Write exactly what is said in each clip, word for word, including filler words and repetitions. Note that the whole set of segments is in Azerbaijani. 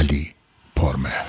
علی پرمهر.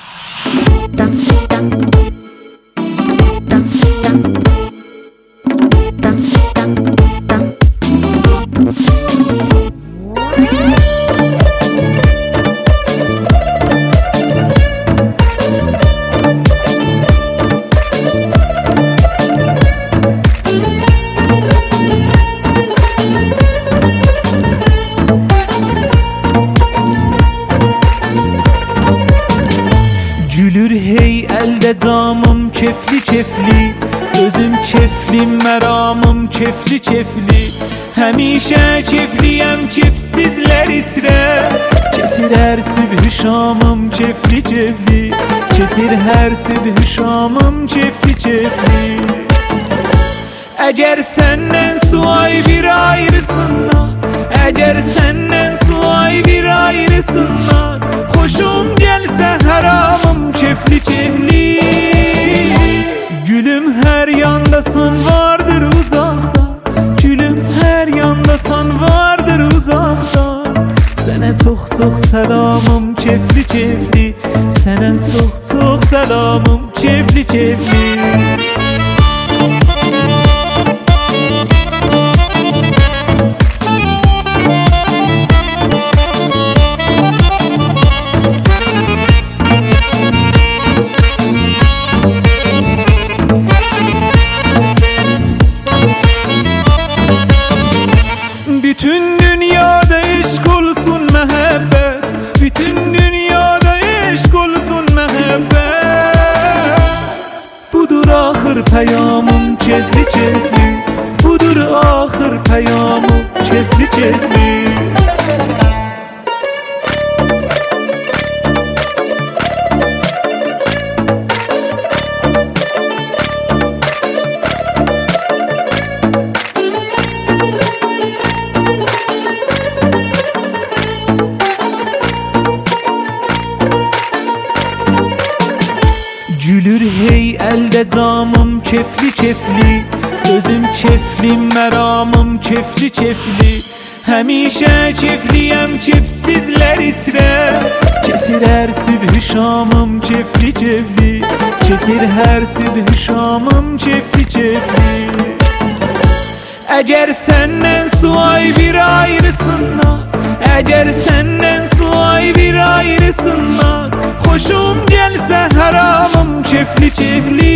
Gülür hey elde damım kefli kefli, özüm keflim məramım kefli kefli. Həmişə kefliyəm kefsizlər itirə, keçir hər sübh şamım kefli kefli, keçir hər sübh şamım kefli kefli. Əgər səndən suay bir ayrısınlar, əgər səndən suay bir ayrısınlar, xoşum gəlsə haramım kefli kefli. Gülüm hər yandasan vardır uzaqda, gülüm hər yandasan vardır uzaqdan. Sənə çox çox səlamım kefli kefli, sənə çox çox səlamım kefli kefli. Bütün dünyada eşk olsun mehabbet, bütün dünyada eşk olsun mehabbet. Budur ahır peyamım kefli kefli, budur ahır peyamım kefli kefli. Gülür hey elde damım kefli kefli, özüm keflim məramım kefli kefli. Həmişə kefliyəm kefsizlər itirə, keçir hər sübh şamım kefli kefli, keçir hər sübh şamım kefli kefli. Əgər səndən suay bir ayrısınlar, əgər səndən suay bir ayrısınlar, xoşum gəlsə haramım kefli kefli.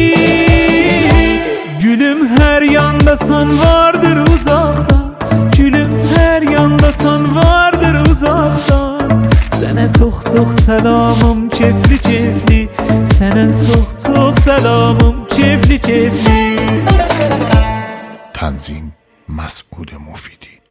Gülüm hər yandasan vardır uzaqda, gülüm hər yandasan vardır uzaqdan. Sənə çox çox səlamım kefli kefli, sənə çox çox səlamım kefli kefli. تنظیم مسعود مفیدی.